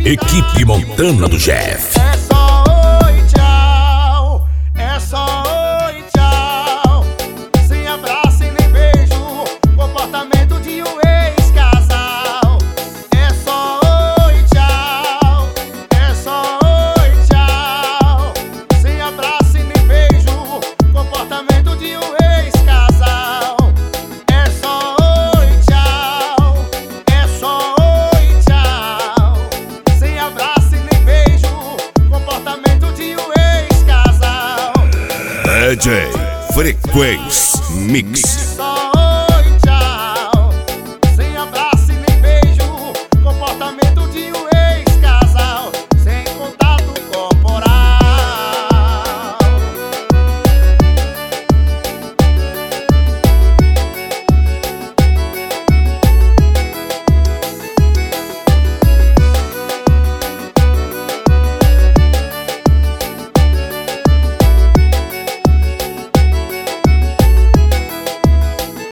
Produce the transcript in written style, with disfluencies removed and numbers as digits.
Equipe Montana do Jeff. É só oi, tchau. É só oi, tchau. Sem abraço e nem beijo. Comportamento de um ex-casal. É só oi, tchau. É só oi, tchau. Sem abraço e nem beijo. Comportamento de um ex-casal. É só oi, tchau. É só oi, tchau. Sem abraço e nem beijo. Comportamento de um ex-casal. DJ Frequência Mix. Só